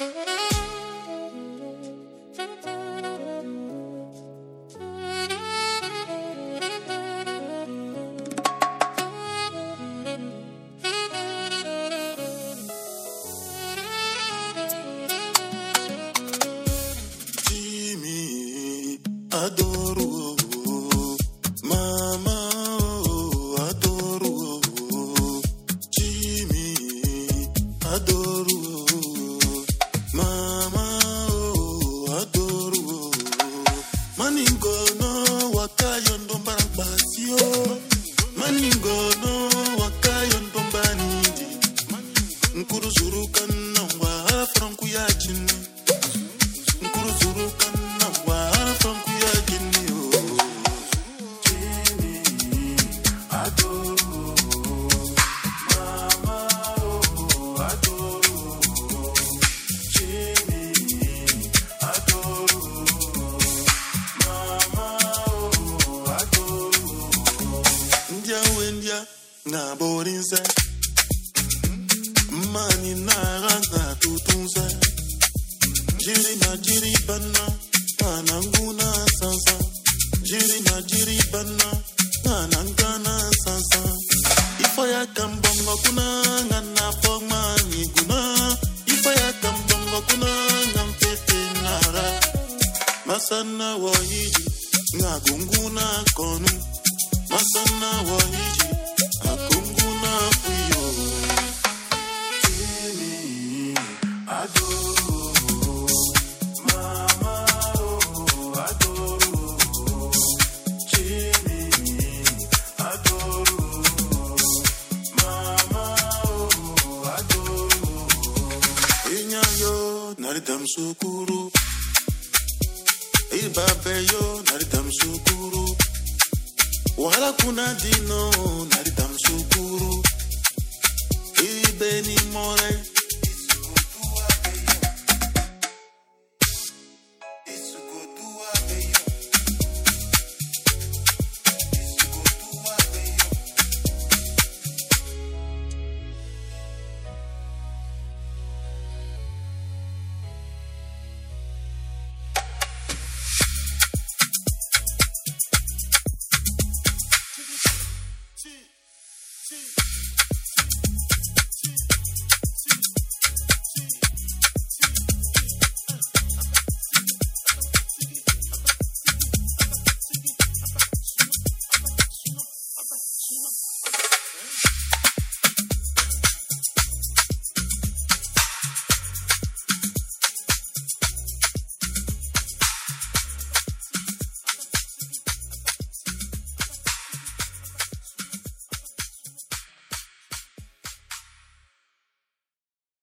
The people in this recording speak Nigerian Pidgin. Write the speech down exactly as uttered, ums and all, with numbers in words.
Adoro, mama, oh, adoro, Jimmy, adoro, mama, oh, adoro, maningo no wakayon dombara basio, maningo no wakayon dombanidi, nkuru zuru kana wa franku ya chini, nkuru zuru kana wa franku. Na borinse mani na ranga tutunse jiri na jiri bana ananguna sansa jiri na jiri bana anangana sansa ifo ya kambongo kuna ngana poma ni guna ifo ya kambongo kuna ngamfete nara masana wahiji ngagunguna konu masana wahiji akunguna kuyo Jimmy adoro mama oh adoro Jimmy adoro mama oh adoro inyayo naridam sukuru ibabe yo naridam sukuru wala kuna dino naridam sukuru ibeni more